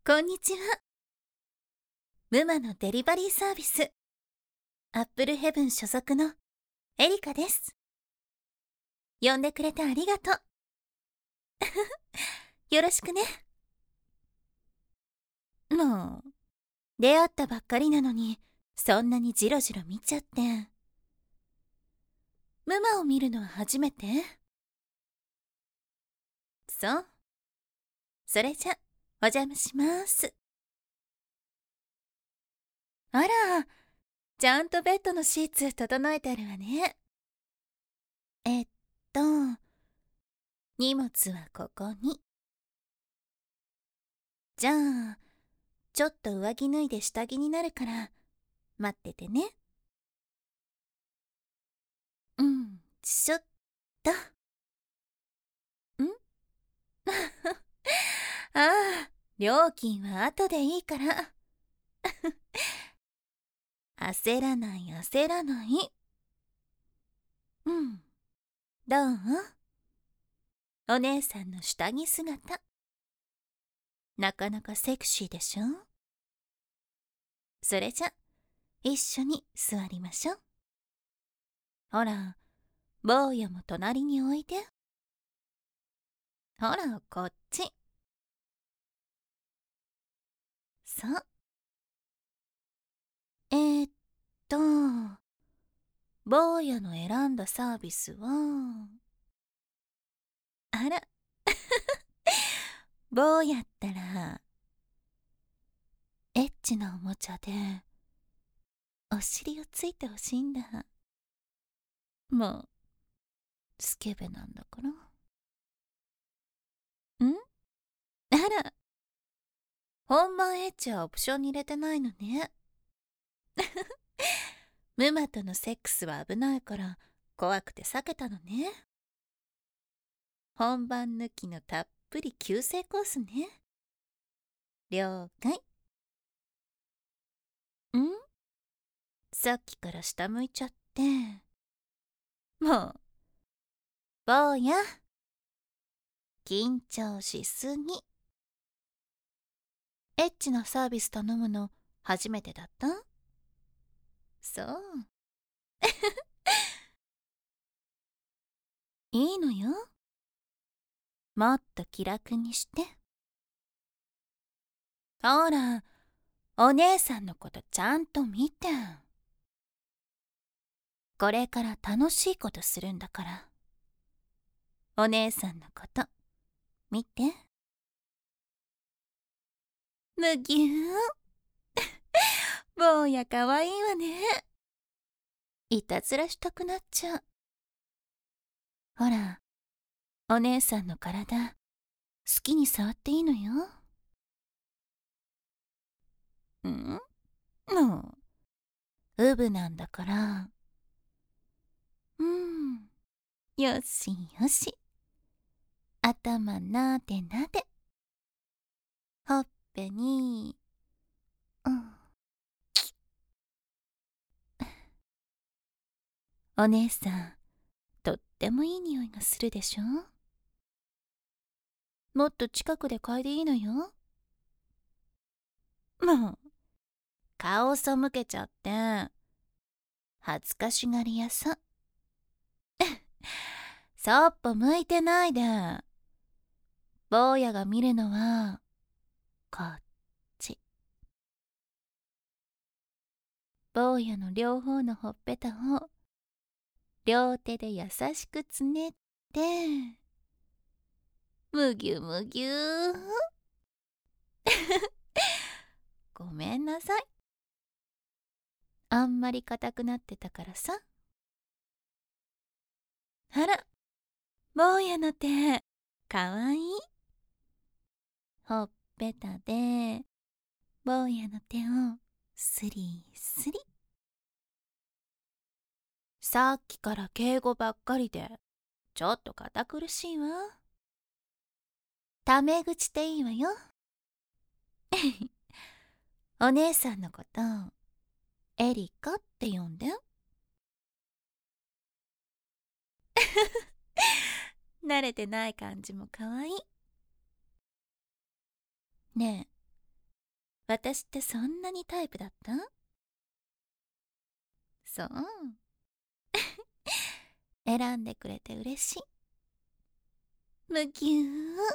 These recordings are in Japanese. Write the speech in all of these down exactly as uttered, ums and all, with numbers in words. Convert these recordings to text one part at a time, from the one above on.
こんにちは。ムマのデリバリーサービス、アップルヘブン所属のエリカです。呼んでくれてありがとう。よろしくね。もう、出会ったばっかりなのに、そんなにジロジロ見ちゃって。ムマを見るのは初めて？そう。それじゃ、お邪魔します。あら、ちゃんとベッドのシーツ整えてあるわね。えっと、荷物はここに。じゃあ、ちょっと上着脱いで下着になるから待っててね。うん、ちょっと。んああ、料金は後でいいから。焦らない焦らない。うん、どう？お姉さんの下着姿。なかなかセクシーでしょ？それじゃ、一緒に座りましょう。ほら、坊やも隣においで。ほら、こっち。そう。えー、っと、坊やの選んだサービスは、あら、坊やったら、エッチなおもちゃで、お尻をついてほしいんだ。もう、スケベなんだから。ん？あら、本番エッチはオプションに入れてないのね。ムマとのセックスは危ないから怖くて避けたのね。本番抜きのたっぷり急性コースね。了解。ん？さっきから下向いちゃって。もう、坊や、緊張しすぎ。エッチなサービス頼むの初めてだった？そう。いいのよ。もっと気楽にして。ほら、お姉さんのことちゃんと見て。これから楽しいことするんだから。お姉さんのこと見て。むぎゅー。坊やかわいいわね。いたずらしたくなっちゃう。ほら、お姉さんの体好きに触っていいのよ。ん？もうウブなんだから。うん、よしよし。頭なでなで。ほっぺに、うん。お姉さん、とってもいい匂いがするでしょ？もっと近くで嗅いでいいのよ。もう、顔背けちゃって、恥ずかしがり屋さん。そっぽ向いてないで。坊やが見るのは、こっち。坊やの両方のほっぺたを、両手で優しくつねって、むぎゅむぎゅー。ごめんなさい。あんまり硬くなってたからさ。あら、坊やの手、かわいい。ほっぺたで、坊やの手をスリスリ。さっきから敬語ばっかりで、ちょっと堅苦しいわ。タメ口でいいわよ。お姉さんのこと、エリカって呼んで。慣れてない感じもかわいい。ね私ってそんなにタイプだった？そう。選んでくれて嬉しい。むぎゅー。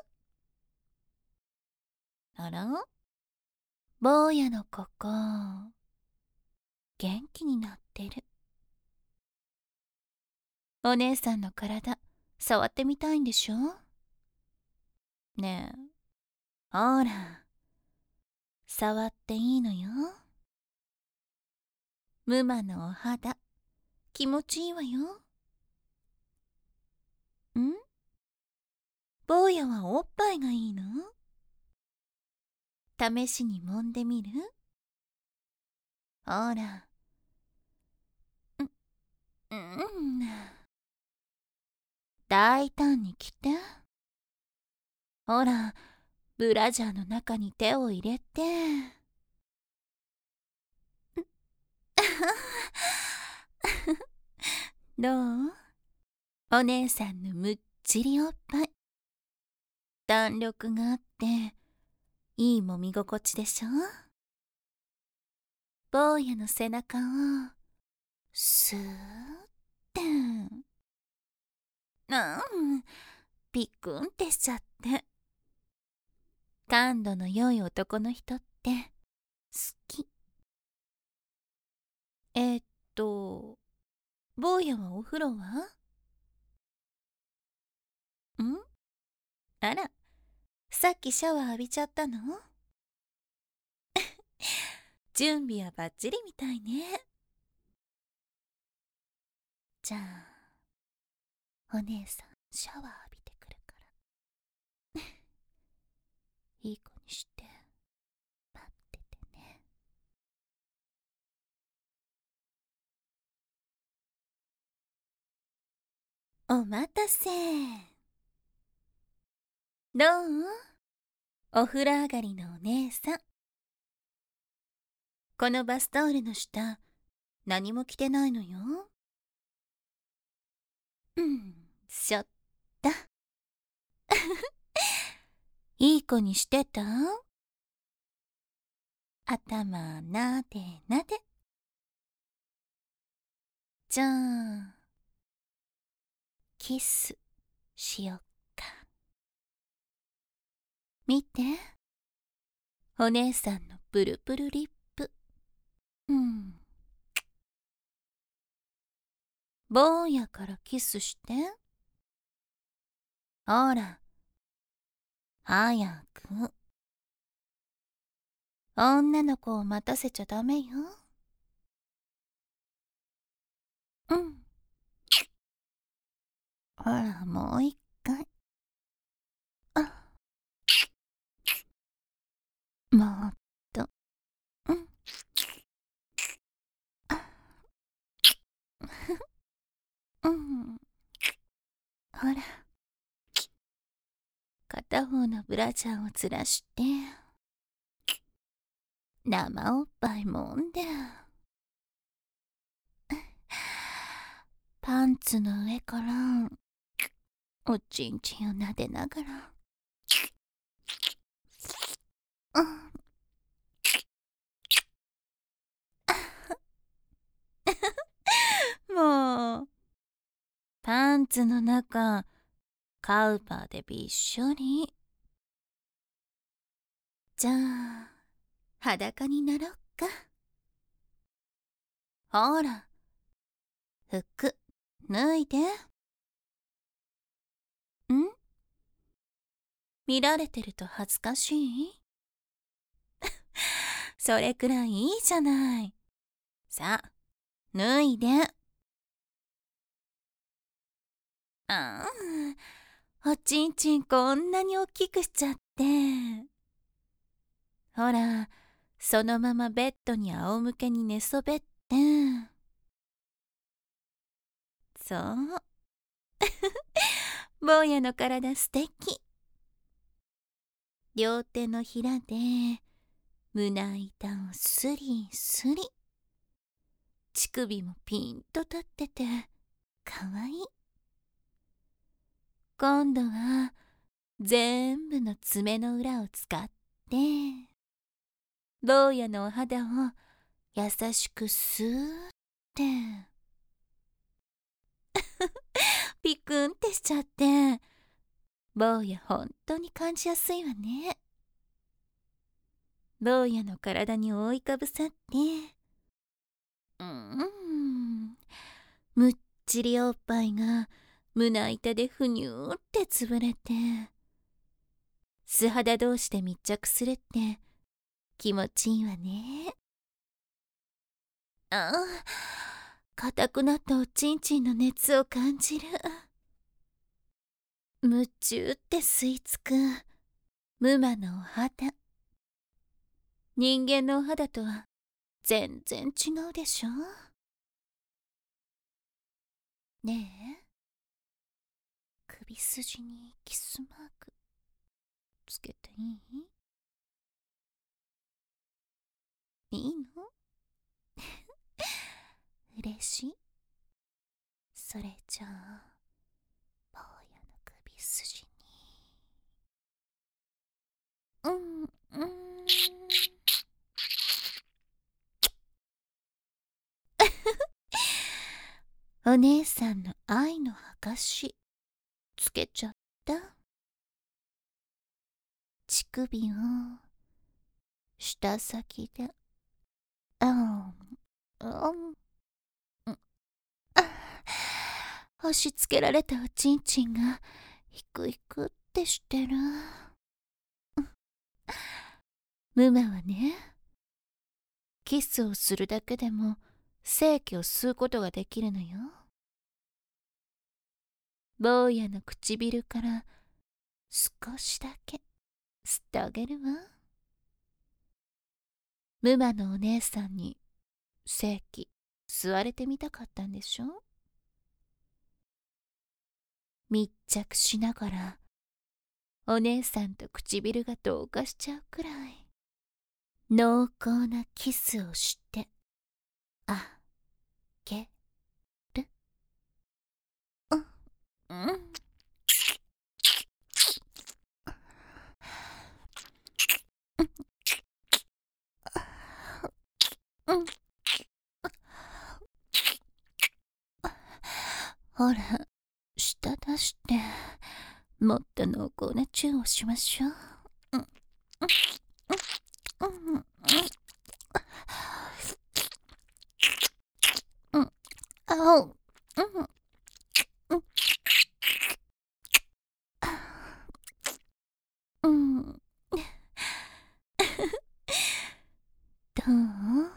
あら？坊やのここ、元気になってる。お姉さんの体、触ってみたいんでしょ？ねえ、ほら、触っていいのよ。ムマのお肌、気持ちいいわよ。ん？坊やはおっぱいがいいの？試しに揉んでみる？ほら。う、うん。大胆に来て。ほら、ブラジャーの中に手を入れて。どう？お姉さんのむっちりおっぱい。弾力があって、いい揉み心地でしょ？坊やの背中を、スーッて。うん、ピクンってしちゃって。感度の良い男の人って好き。えーっと、坊やはお風呂は？ん？あら、さっきシャワー浴びちゃったの？準備はバッチリみたいね。じゃあ、お姉さんシャワー浴びてくるから。いい子にして待っててね。お待たせ。どう？お風呂上がりのお姉さん。このバスタオルの下、何も着てないのよ。うん、しょった。いい子にしてた？頭なでなで。じゃあ、キスしよっか。見て。お姉さんのプルプルリップ。うん。坊やからキスして。ほら、早く。女の子を待たせちゃダメよ。うん。ほら、もう一回。あ、もっと。うん。あ、うん。ほら。片方のブラジャーをずらして。生おっぱいもんで。パンツの上からおちんちんをなでながら、うん、もうパンツの中カウパーでびっしょり。じゃあ裸になろっか。ほら、服脱いで。ん？見られてると恥ずかしい？それくらいいいじゃない。さあ、脱いで。ああ、おちんちんこんなにおっきくしちゃって。ほら、そのままベッドに仰向けに寝そべって。そう。坊やの体すてき。両手のひらで胸板をスリスリ。乳首もピンと立っててかわいい。今度は全部の爪の裏を使って坊やのお肌を優しくスーってピクンってしちゃって、坊やほんとに感じやすいわね。坊やの体に覆いかぶさって、うーん、むっちりおっぱいが胸板でふにゅーって潰れて、素肌同士で密着するって気持ちいいわね。ああ、硬くなったおちんちんの熱を感じる。夢中って吸い付く無魔のお肌。人間のお肌とは全然違うでしょ。ねえ、首筋にキスマークつけていい？いいの？嬉しい？それじゃあ坊やの首筋に、うんうんお姉さんの愛の証つけちゃった。乳首を舌先であんあん押し付けられたおちんちんがヒクヒクってしてる。ムマはね、キスをするだけでも精気を吸うことができるのよ。坊やの唇から少しだけ吸ってあげるわ。ムマのお姉さんに精気吸われてみたかったんでしょ。密着しながらお姉さんと唇が同化しちゃうくらい濃厚なキスをしてあげる。うんうんうんほら、舌出してもっと濃厚なチューをしましょう。うんうんうんうんあおうんうんうんどう？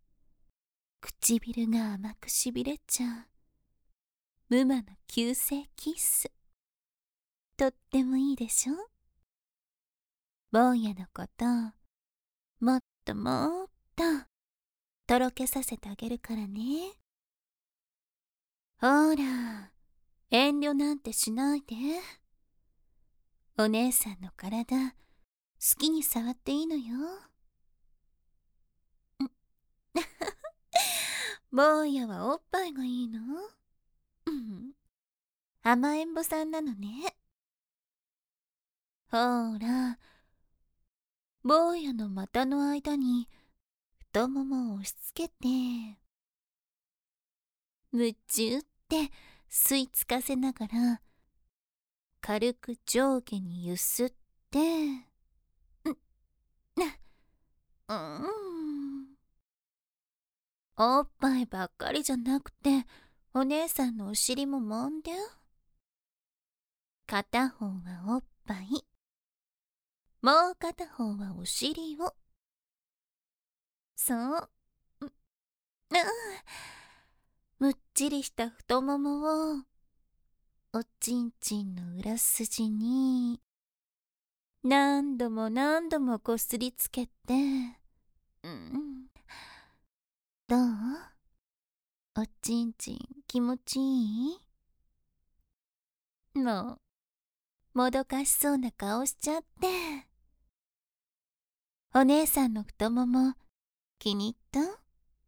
唇が甘くしびれちゃうムマの急性キス、とってもいいでしょ。坊やのこともっともっととろけさせてあげるからね。ほら、遠慮なんてしないで。お姉さんの体好きに触っていいのよ。坊やはおっぱいがいいの？うん、甘えん坊さんなのね。ほら、坊やの股の間に太ももを押し付けて夢中って吸い付かせながら軽く上下にゆすってうんうんおっぱいばっかりじゃなくてお姉さんのお尻も揉んで。片方はおっぱい、もう片方はお尻を。そう、う、うん、むっちりした太ももをおちんちんの裏筋に何度も何度もこすりつけて、うん、どう？おちんちん気持ちいい？もうもどかしそうな顔しちゃって。お姉さんの太もも気に入った？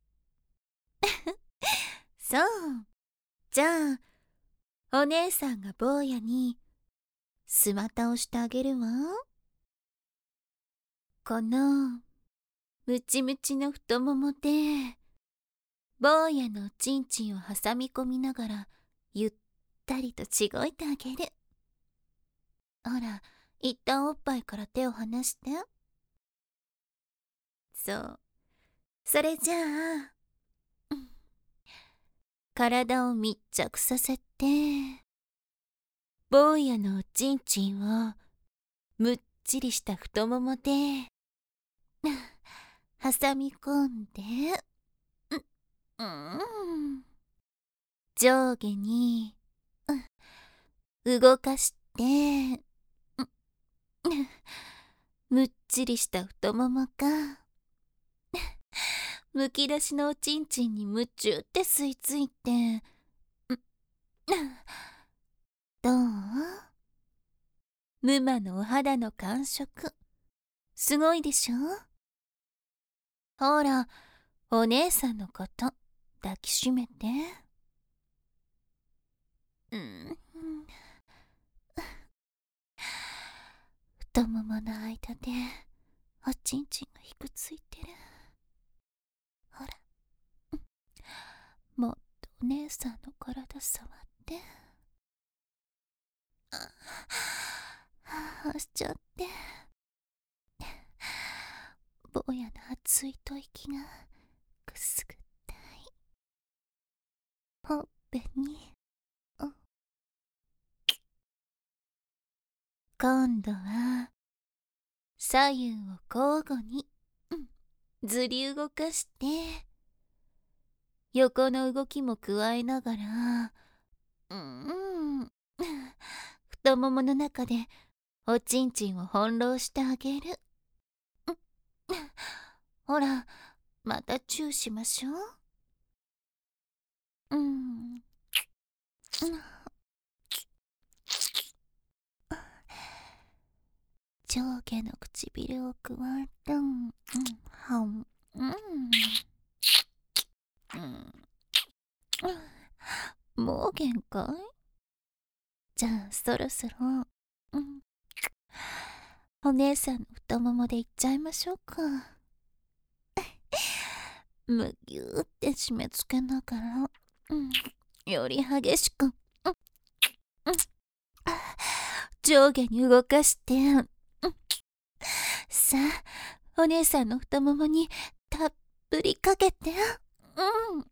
そう。じゃあお姉さんが坊やにスマタをしてあげるわ。このムチムチの太ももで坊やのおちんちんを挟み込みながらゆったりとちごいてあげる。ほら、一旦おっぱいから手を離して。そう。それじゃあ、うん、体を密着させて坊やのおちんちんをむっちりした太ももで挟み込んで、うん、うん、上下に、うん、動かして、うん、むっちりした太ももがむき出しのおちんちんに夢中って吸い付いて、うん、どう？ムマのお肌の感触すごいでしょ？ほら、お姉さんのこと抱きしめて。うん、太ももの間でおちんちんがひくついてる。ほら、もっとお姉さんの体触って。ああしちゃって。坊やの熱い吐息がくすぐったい。ほっぺに、うん、今度は左右を交互に、うん、ずり動かして横の動きも加えながら、うん、うん、太ももの中でおちんちんを翻弄してあげる。うん、ほら、またチューしましょう。うん、うん、上下の唇をくわえて、うん、はん、うん、うん、もう限界？じゃあそろそろ、うん、お姉さんの太ももでいっちゃいましょうか。むぎゅーって締め付けながら、うん、より激しく、うん、うん、上下に動かして、うん、さあお姉さんの太ももにたっぷりかけて、うん、うん、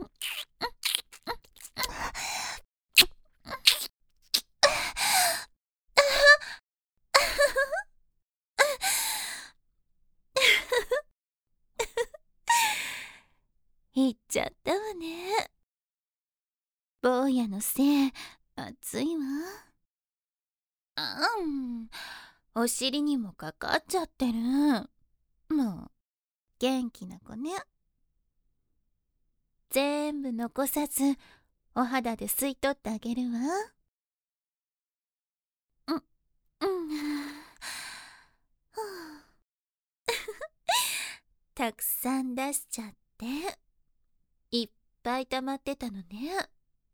いっちゃったわね。坊やのせい、熱いわ。あん、お尻にもかかっちゃってる。もう元気な子ね。全部残さずお肌で吸い取ってあげるわ。うん、うん、たくさん出しちゃっていっぱい溜まってたのね。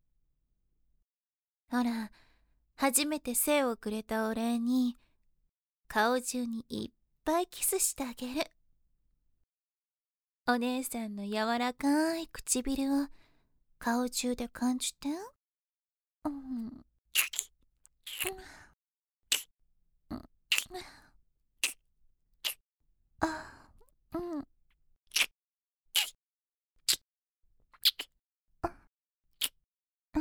ほら、初めて精をくれたお礼に顔中にいっぱいキスしてあげる。お姉さんの柔らかい唇を顔中で感じて。うん、うん、あ、うん、うん、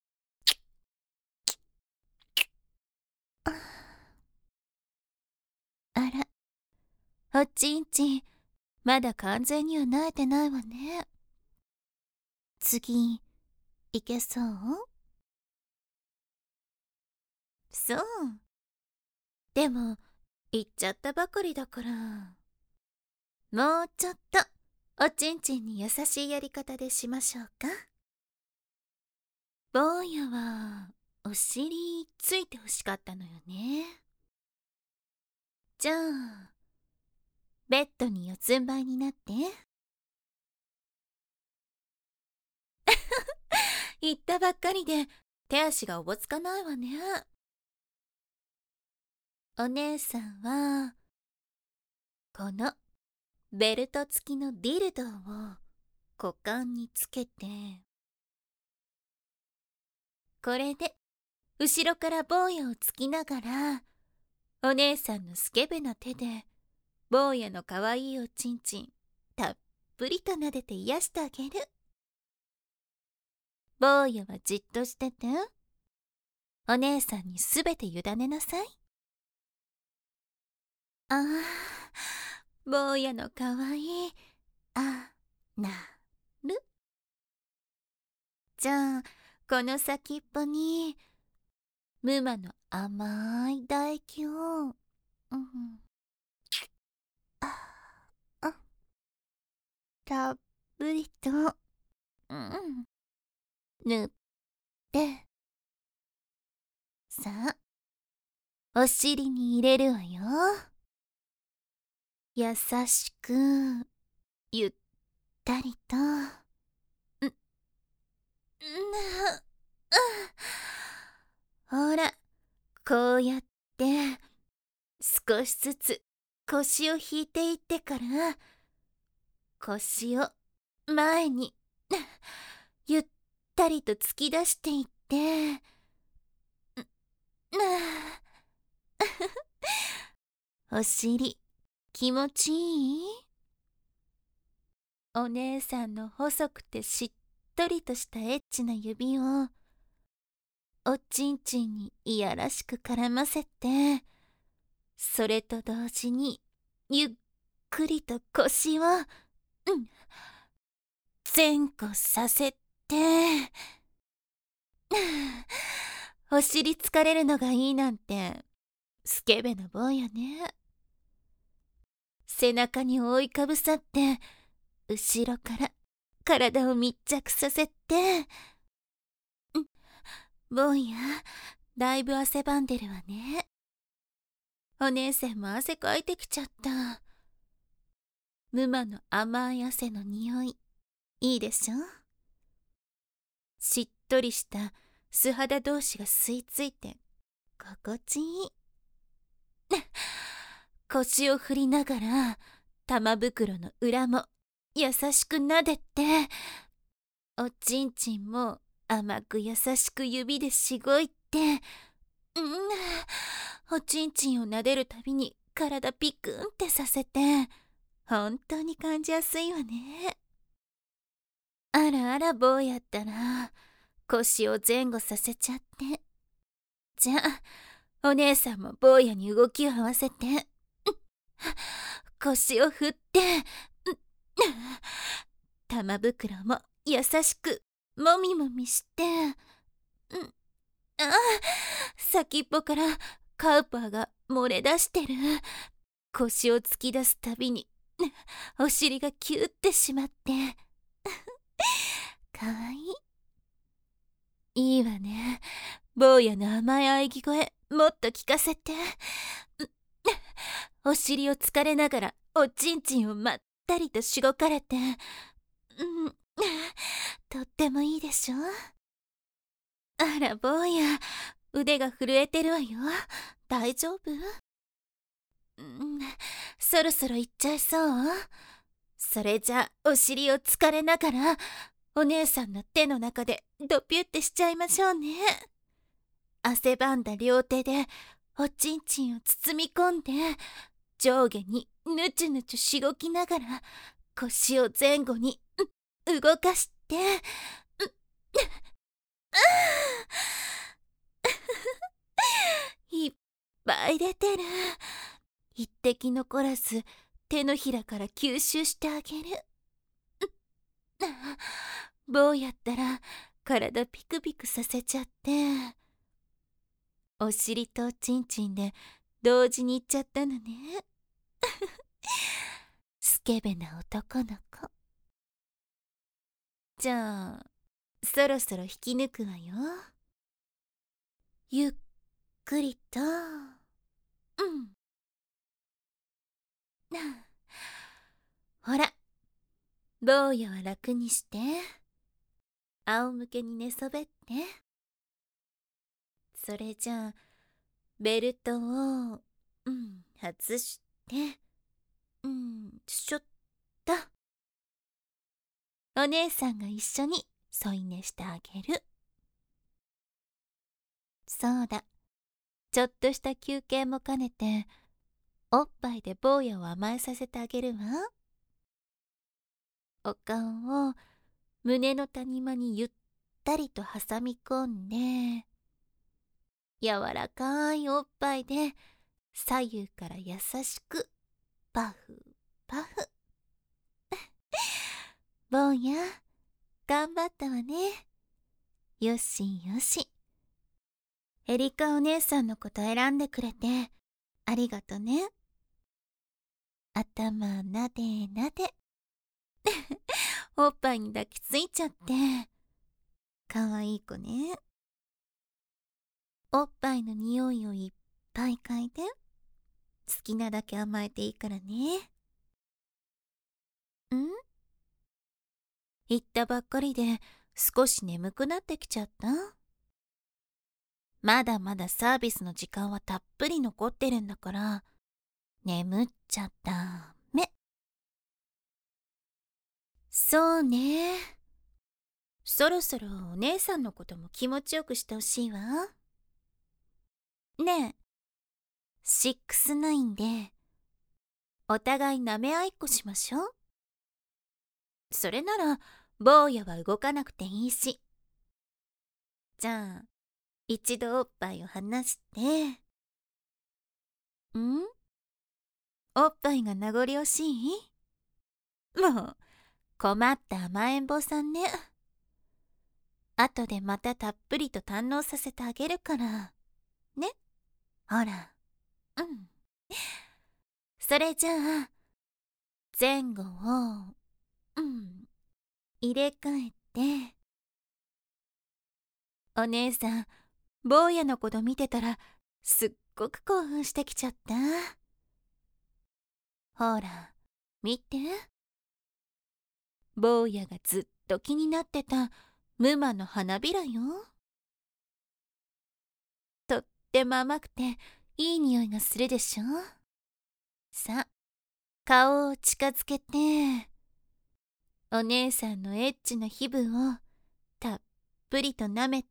あら、おちんちんまだ完全には慣れてないわね。次いけそう？そう。でも言っちゃったばかりだから、もうちょっとおちんちんに優しいやり方でしましょうか。坊やはお尻ついてほしかったのよね。じゃあベッドに四つん這いになって。言ったばっかりで手足がおぼつかないわね。お姉さんはこのベルト付きのディルドを股間につけて、これで後ろから坊やをつきながら、お姉さんのスケベな手で坊やのかわいいおちんちんたっぷりと撫でて癒してあげる。坊やはじっとしてて、お姉さんにすべて委ねなさい。ああ、坊やのかわいいあなる。じゃあこの先っぽにムマの甘い唾液を、うん、ああたっぷりと、うん、塗って、さあお尻に入れるわよ。優しくゆったりと、んんほら、こうやって少しずつ腰を引いていってから、腰を前にゆったりと突き出していって、お尻気持ちいい？お姉さんの細くてしっとりとしたエッチな指をおちんちんにいやらしく絡ませて、それと同時にゆっくりと腰を、うん、前後させてお尻疲れるのがいいなんてスケベな坊やね。背中に覆いかぶさって後ろから体を密着させて、ん坊やだいぶ汗ばんでるわね。お姉さんも汗かいてきちゃった。ムマの甘い汗の匂いいいでしょ。しっとりした素肌同士が吸い付いて心地いい。腰を振りながら玉袋の裏も優しく撫でて、おちんちんも甘く優しく指でしごいて、うん、おちんちんを撫でるたびに体ピクンってさせて、本当に感じやすいわね。あらあら坊やったら腰を前後させちゃって。じゃあお姉さんも坊やに動きを合わせて、腰を振って、玉袋も優しくもみもみして、うん、あ先っぽからカウパーが漏れ出してる。腰を突き出すたびにお尻がキューってしまってかわいい。いいわね。坊やの甘い喘ぎ声もっと聞かせて。お尻をつかれながらおちんちんをまったりとしごかれて、うん、とってもいいでしょ。あら坊や、腕が震えてるわよ。大丈夫？うん、そろそろ行っちゃいそう？それじゃお尻をつかれながらお姉さんの手の中でドピュってしちゃいましょうね。汗ばんだ両手でおちんちんを包み込んで、上下にぬちゅぬちゅしごきながら腰を前後に、うん、動かして、うん、いっぱい出てる。一滴残らず手のひらから吸収してあげる。坊やったら体ピクピクさせちゃって、お尻とおちんちんで同時にいっちゃったのね。スケベな男の子。じゃあそろそろ引き抜くわよ。ゆっくりと、うん。ほら、坊やは楽にして、仰向けに寝そべって。それじゃあベルトを、うん、外して、うん、ちょっと。お姉さんが一緒に添い寝してあげる。そうだ、ちょっとした休憩も兼ねて、おっぱいで坊やを甘えさせてあげるわ。お顔を胸の谷間にゆったりと挟み込んで、柔らかいおっぱいで左右から優しくパフパフ。坊や、頑張ったわね。よしよし。エリカお姉さんのこと選んでくれてありがとね。頭なでなで。おっぱいに抱きついちゃって。かわいい子ね。おっぱいの匂いをいっぱい嗅いで。好きなだけ甘えていいからね。ん？言ったばっかりで少し眠くなってきちゃった？まだまだサービスの時間はたっぷり残ってるんだから、眠っちゃダメ。そうね。そろそろお姉さんのことも気持ちよくしてほしいわ。ねえ、シックスナインでお互い舐め合いっこしましょう。それなら坊やは動かなくていいし。じゃあ一度おっぱいを離して。ん？おっぱいが名残惜しい？もう困った甘えん坊さんね。後でまたたっぷりと堪能させてあげるからね。ほら。うん。それじゃあ前後をうん入れ替えて。お姉さん、坊やのこと見てたらすっごく興奮してきちゃった。ほら見て。坊やがずっと気になってたムマの花びらよ。とっても甘くていい匂いがするでしょ。さあ顔を近づけて、お姉さんのエッチな皮膚をたっぷりと舐めて。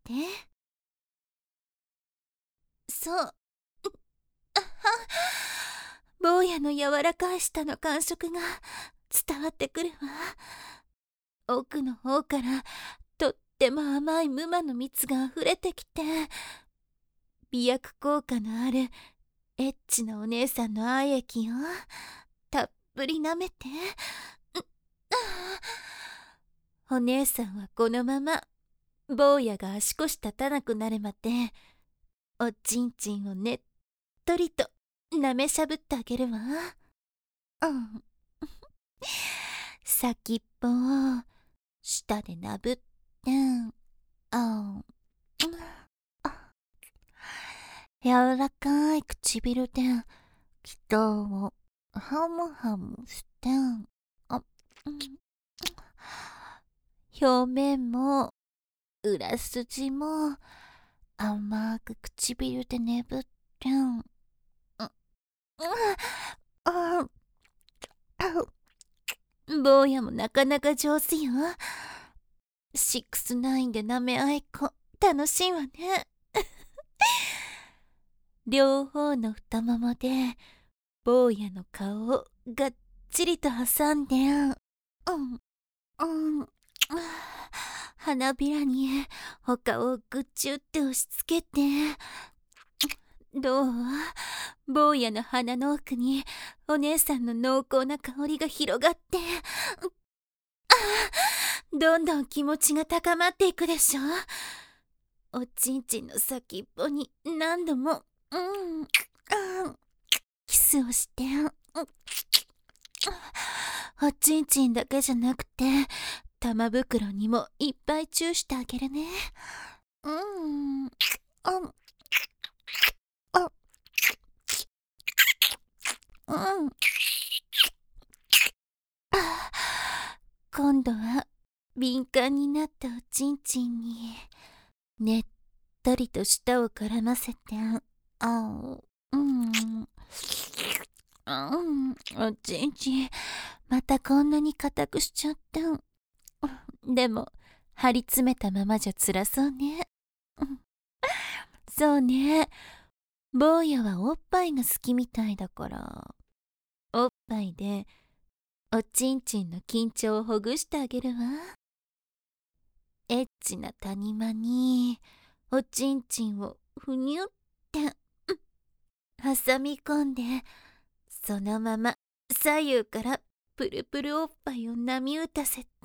そう。あは坊やの柔らかい舌の感触が伝わってくるわ。奥の方からとっても甘いムマの蜜があふれてきて、美薬効果のあるエッチなお姉さんの愛液をたっぷり舐めて。お姉さんはこのまま坊やが足腰立たなくなるまでおちんちんをねっとりと舐めしゃぶってあげるわ。うん。先っぽを舌でなぶって、あ柔らかい唇で舌をハムハムして、あ、表面も裏筋も甘く唇でねぶって、うんうん坊やもなかなか上手よ。シックスナインで舐め合いっこ楽しいわね。両方の太ももで坊やの顔をがっちりと挟んで、うんうん花びらにお顔をぐっちゅって押し付けて。どう？坊やの鼻の奥にお姉さんの濃厚な香りが広がって、どんどん気持ちが高まっていくでしょ。おちんちんの先っぽに何度も、うん、うん、キスをして、うん、おちんちんだけじゃなくて玉袋にもいっぱいチューしてあげるね。うん、うん、うん。今度は敏感になったおちんちんにねっとりと舌を絡ませて、あうん、うん、おちんちんまたこんなに硬くしちゃった。でも張り詰めたままじゃ辛そうね。そうね、坊やはおっぱいが好きみたいだから、おっぱいでおちんちんの緊張をほぐしてあげるわ。エッチな谷間におちんちんをふにゅって、うん、挟み込んで、そのまま左右からプルプルおっぱいを波打たせて、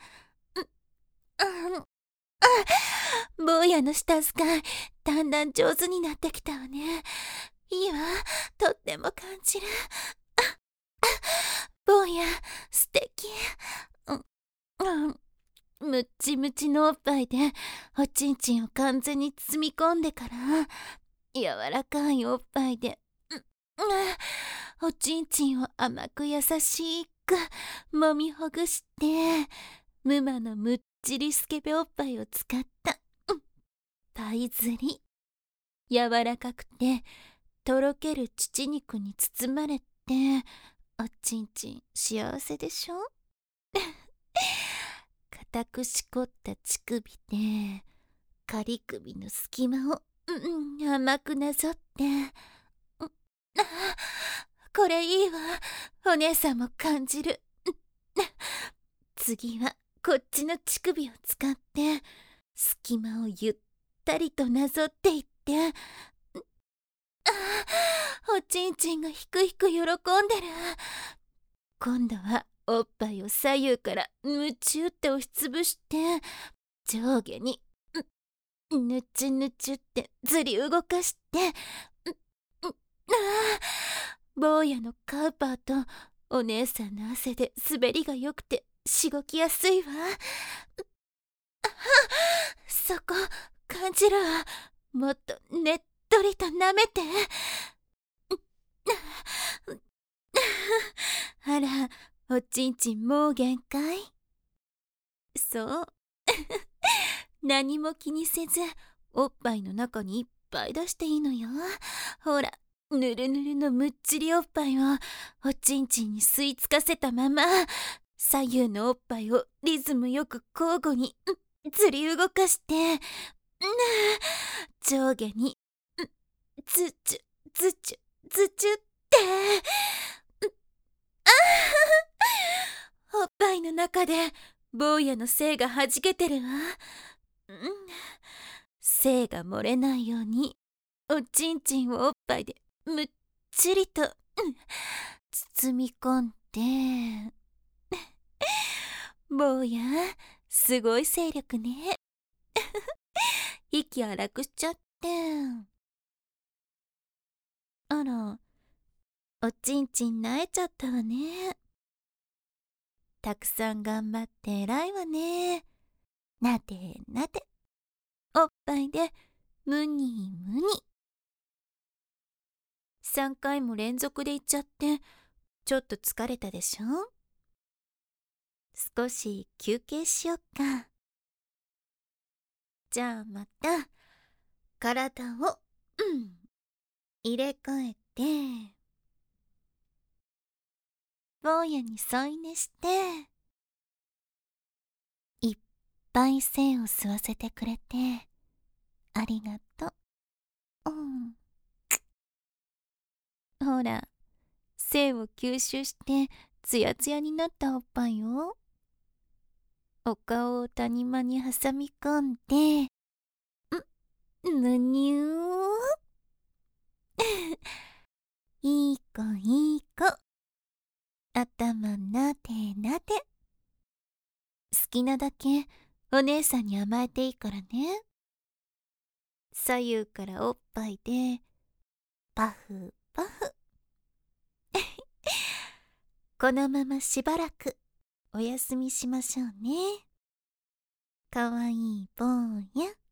うんうん、坊やの舌使いだんだん上手になってきたわね。いいわ、とっても感じる。坊や素敵。うん、うんむっちむちのおっぱいでおちんちんを完全に包み込んでから、柔らかいおっぱいで、うん、おちんちんを甘く優しく揉みほぐして、ムマのむっちりスケベおっぱいを使った、うん、パイ釣り。柔らかくてとろける乳肉に包まれて、おちんちん幸せでしょ。固くしこった乳首で仮首の隙間を、うん、甘くなぞって、うん、あ、これいいわ、お姉さんも感じる。うん、次はこっちの乳首を使って隙間をゆったりとなぞっていって、うん、あ、おちんちんがひくひく喜んでる。今度はおっぱいを左右からむちゅって押しつぶして、上下に、うん、ぬちゅぬちゅってずり動かして、うん、うん、あー、坊やのカウパーとお姉さんの汗で滑りがよくてしごきやすいわ。あ、そこ感じるわ。もっとねっとりと舐めて。あら、おちんちんもう限界？そう何も気にせずおっぱいの中にいっぱい出していいのよ。ほら、ぬるぬるのむっちりおっぱいをおちんちんに吸い付かせたまま、左右のおっぱいをリズムよく交互に、うん、ずり動かして、うん、上下に、うん、ずちゅずちゅずちゅって、うん、あー、おっぱいの中で坊やの精がはじけてるわ。うん、精が漏れないようにおちんちんをおっぱいでむっちりと、うん、包み込んで、坊やすごい精力ね。息荒くしちゃって。あら、おちんちん慣れちゃったわね。たくさん頑張って偉いわね。なでなで、おっぱいでむにむに。さんかいも連続で言っちゃってちょっと疲れたでしょ。少し休憩しよっか。じゃあまた体を、うん、入れ替えて、坊やに添い寝して、いっぱい精を吸わせてくれてありがとう。うん、ほら、精を吸収してツヤツヤになったおっぱいよ。お顔を谷間に挟み込んで、ん、むにゅーいい子いい子、頭なでなで。好きなだけお姉さんに甘えていいからね。左右からおっぱいでパフパフ。このまましばらくお休みしましょうね。かわいい坊や。